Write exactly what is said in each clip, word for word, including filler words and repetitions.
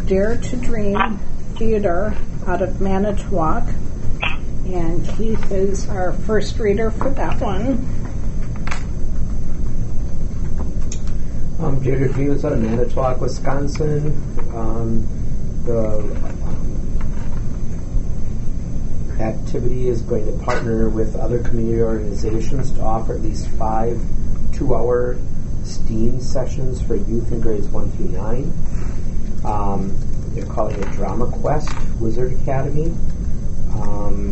Dare to Dream Theater out of Manitowoc. And Keith is our first reader for that one. Um, Dare to Dream is out of Manitowoc, Wisconsin. Um, the um, activity is going to partner with other community organizations to offer at least five two-hour STEAM sessions for youth in grades one through nine. Um, they're calling it Drama Quest Wizard Academy. Um,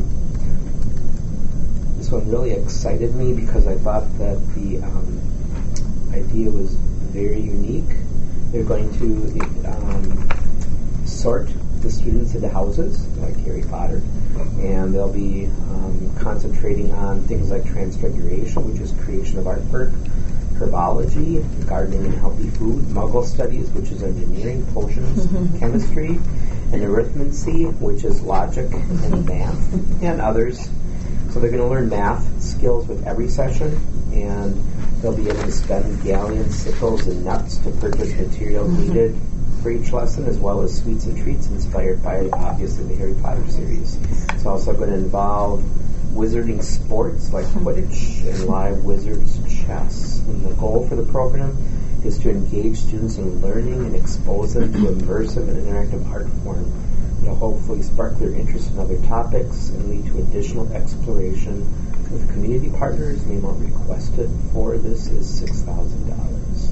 this one really excited me because I thought that the um, idea was very unique. They're going to um, sort the students into houses, like Harry Potter, and they'll be um, concentrating on things like transfiguration, which is creation of artwork, herbology, gardening and healthy food, Muggle studies, which is engineering, potions, mm-hmm. chemistry, and arithmancy, which is logic and math, and others. So they're going to learn math skills with every session, and they'll be able to spend galleons, sickles, and nuts to purchase material mm-hmm. needed for each lesson, as well as sweets and treats inspired by, obviously, the Harry Potter series. It's also going to involve wizarding sports like Quidditch and live wizards chess. And the goal for the program is to engage students in learning and expose them to immersive and interactive art form. It'll hopefully spark their interest in other topics and lead to additional exploration with community partners. The amount requested for this is six thousand dollars.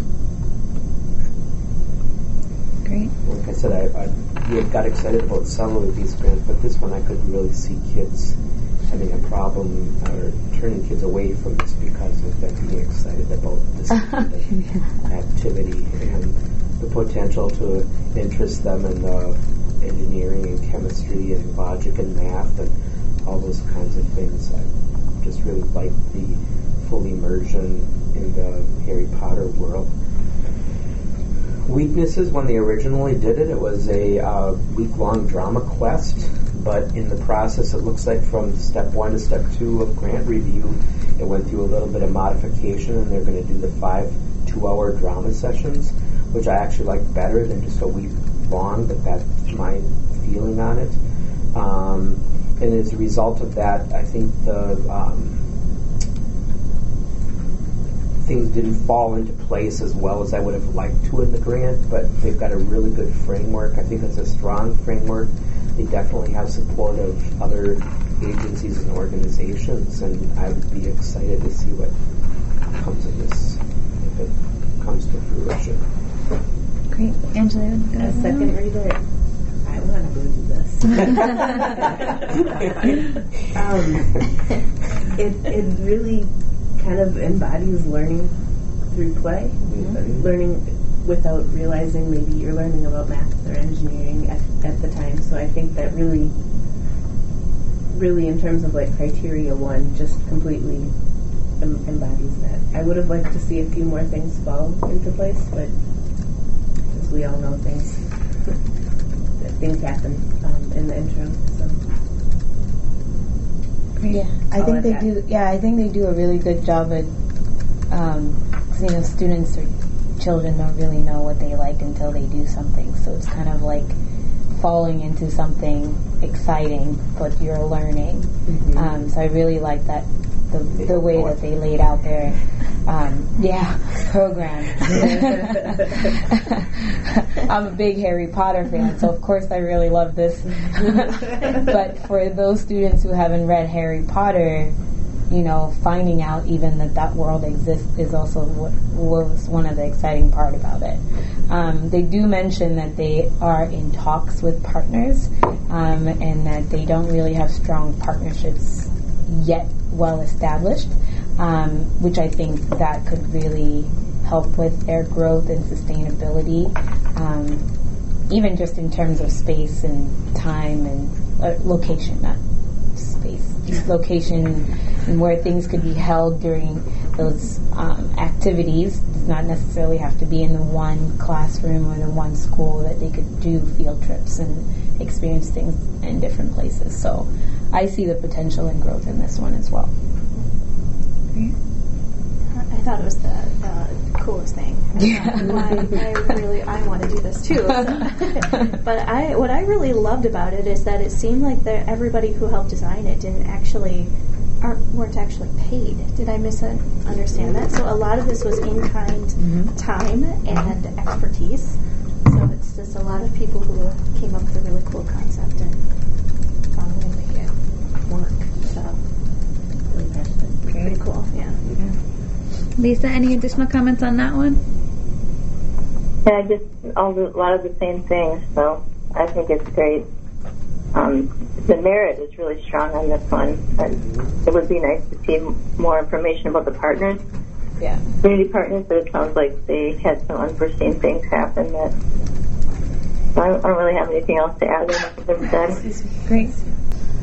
Great. Like I said, I, I we had got excited about several of these grants, but this one I could really see kids having a problem or turning kids away from this because of them being excited about this kind of activity and the potential to interest them in the engineering and chemistry and logic and math and all those kinds of things. I just really like the full immersion in the Harry Potter world. Weaknesses, when they originally did it, it was a uh, week-long drama quest, but in the process, it looks like from step one to step two of grant review, it went through a little bit of modification, and they're going to do the five two-hour drama sessions, which I actually like better than just a week long, but that's my feeling on it. Um, and as a result of that, I think the um, things didn't fall into place as well as I would have liked to in the grant, but they've got a really good framework. I think it's a strong framework. They definitely have support of other agencies and organizations, and I would be excited to see what comes of this if it comes to fruition. Great. Angela, you want to go A second reader. I want to go do this. um, it, it really kind of embodies learning through play, mm-hmm. learning without realizing maybe you're learning about math or engineering at, at the time. So I think that really, really in terms of like criteria one, just completely em- embodies that. I would have liked to see a few more things fall into place, but as we all know, things things happen um, in the interim. So. Yeah, I I'll think they that. do. Yeah, I think they do a really good job at, um, 'cause, you know, students or children don't really know what they like until they do something. So it's kind of like falling into something exciting, but you're learning. Mm-hmm. Um, so I really like that the the way that they laid out their um, yeah program. I'm a big Harry Potter fan, so of course I really love this. But for those students who haven't read Harry Potter, you know, finding out even that that world exists is also what was one of the exciting part about it. Um, they do mention that they are in talks with partners, um, and that they don't really have strong partnerships yet well established, um, which I think that could really help with their growth and sustainability, um, even just in terms of space and time and uh, location, not space, just location and where things could be held during those um, activities. It does not necessarily have to be in the one classroom or the one school, that they could do field trips and experience things in different places. So I see the potential and growth in this one as well. I thought it was the, the coolest thing. Yeah. Well, I, I really, I want to do this too. But I, what I really loved about it is that it seemed like that everybody who helped design it didn't actually, aren't, weren't actually paid. Did I misunderstand that? So a lot of this was in-kind Mm-hmm. time and expertise. So it's just a lot of people who came up with a really cool concept and found a way to make it work. So Really passionate. pretty cool, yeah. Lisa, any additional comments on that one? Yeah, just all the, a lot of the same things. So I think it's great. Um, the merit is really strong on this one, and it would be nice to see m- more information about the partners, Yeah. community partners. But it sounds like they had some unforeseen things happen. That so I don't, I don't really have anything else to add. Than what they've said. Great.